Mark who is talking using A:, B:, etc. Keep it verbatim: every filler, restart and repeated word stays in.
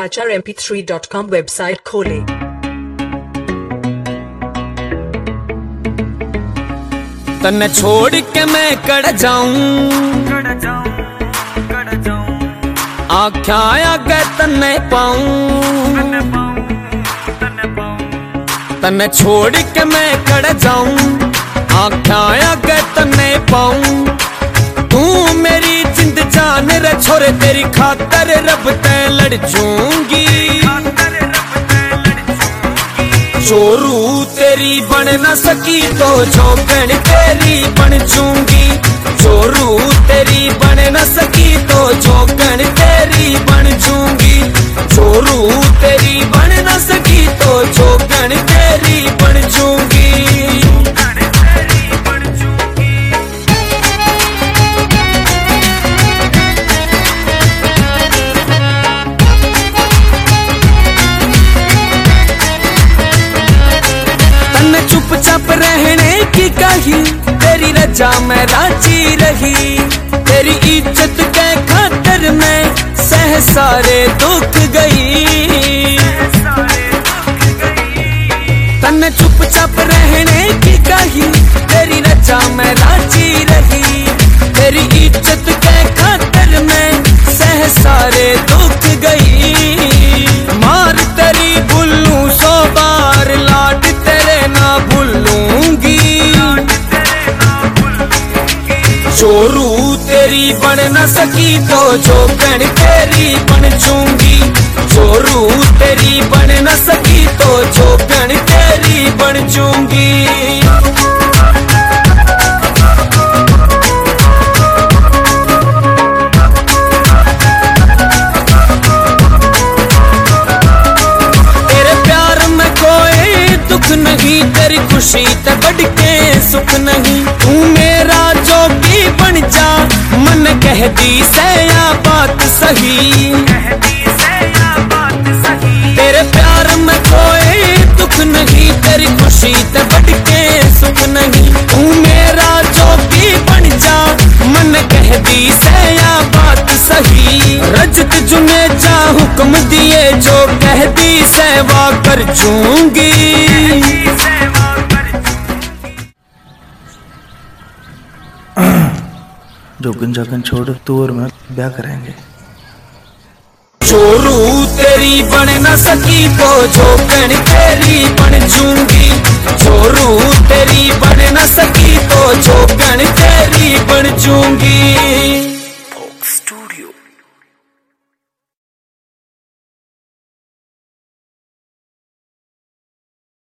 A: H R M P three dot com website खोलें।
B: तन्ने छोड़ के मैं कड़ जाऊं, आख्या आगे तन्ने पाऊं, तन्ने छोड़ के मैं कड़ जाऊं, आख्या आगे तन्ने पाऊं। तू मेरी जिंद जान रे छोरे, तेरी खातर रब ते लड़ जूंगी। चोरू तेरी बन न सकी तो जोगन तेरी बन जूंगी। चोरू तेरी बन न सकी तो जोगन तेरी बन जूंगी। चोरू तेरी बन न सकी तो जोगन तेरी बन जूंगी। चुपचाप रहने की कही, तेरी रजा में राजी रही। तेरी इज्जत के खातर मैं सह सारे दुख गई। तन्ने चुपचाप रहने की कही, तेरी रजा में राजी रही। तेरी इज्जत के खातर मैं सह सारे दुख गई। मार तेरी भूलूं सौ बार, लाड तेरे ना भूलूंगी। चोरू तेरी बन न सकी तो जोगन तेरी बन जूंगी। चोरू तेरी बन न सकी तो जोगन तेरी बन जूंगी। नहीं तेरी खुशी ते बढ़ के सुख नहीं। तू मेरा जोगी बन जा, मन कहती से या बात सही। तेरे प्यार में कोई दुख नहीं, तेरी खुशी ते बढ़ के सुख नहीं। तू मेरा जोगी बन जा, मन कहती से या बात सही। रजत जुने जा हुक्म दिए, जो कहती सेवा कर जूंगी।
C: जोगन जागन छोड़, तू और मैं ब्याह करेंगे।
B: चोरू तेरी बन न सकी तो जोगन तेरी बन जूंगी। चोरू तेरी बन न सकी तो जोगन तेरी बन जूंगी।